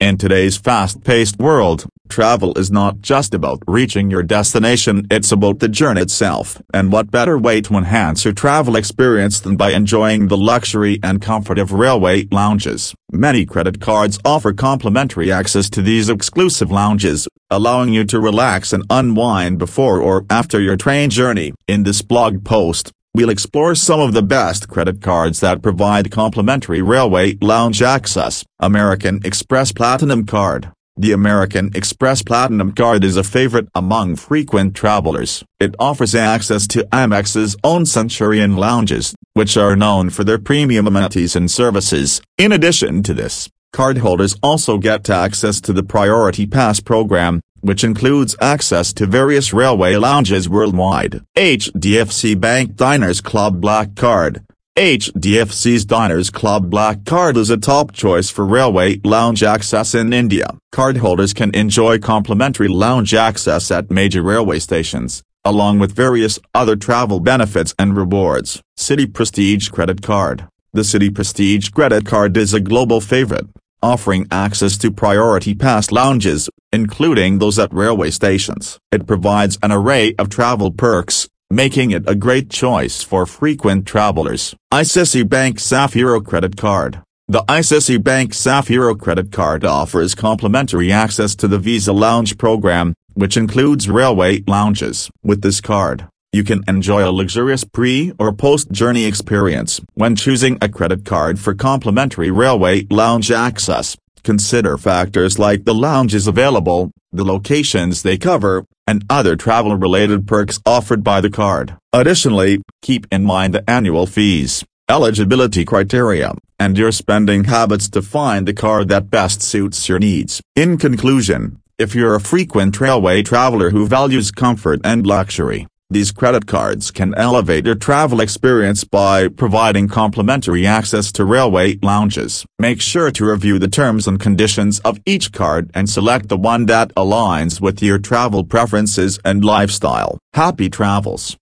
In today's fast-paced world, travel is not just about reaching your destination, it's about the journey itself. And what better way to enhance your travel experience than by enjoying the luxury and comfort of railway lounges? Many credit cards offer complimentary access to these exclusive lounges, allowing you to relax and unwind before or after your train journey. In this blog post, we'll explore some of the best credit cards that provide complimentary railway lounge access. American Express Platinum Card. The American Express Platinum Card is a favorite among frequent travelers. It offers access to Amex's own Centurion lounges, which are known for their premium amenities and services. In addition to this, cardholders also get access to the Priority Pass program, which includes access to various railway lounges worldwide. HDFC Bank Diners Club Black Card. HDFC's Diners Club Black Card is a top choice for railway lounge access in India. Cardholders can enjoy complimentary lounge access at major railway stations, along with various other travel benefits and rewards. City Prestige Credit Card. The City Prestige Credit Card is a global favorite, offering access to Priority Pass lounges, including those at railway stations. It provides an array of travel perks, making it a great choice for frequent travelers. ICICI Bank Safiro Credit Card. The ICICI Bank Safiro Credit Card offers complimentary access to the Visa Lounge program, which includes railway lounges. With this card, you can enjoy a luxurious pre- or post-journey experience. When choosing a credit card for complimentary railway lounge access, consider factors like the lounges available, the locations they cover, and other travel-related perks offered by the card. Additionally, keep in mind the annual fees, eligibility criteria, and your spending habits to find the card that best suits your needs. In conclusion, if you're a frequent railway traveler who values comfort and luxury, these credit cards can elevate your travel experience by providing complimentary access to railway lounges. Make sure to review the terms and conditions of each card and select the one that aligns with your travel preferences and lifestyle. Happy travels!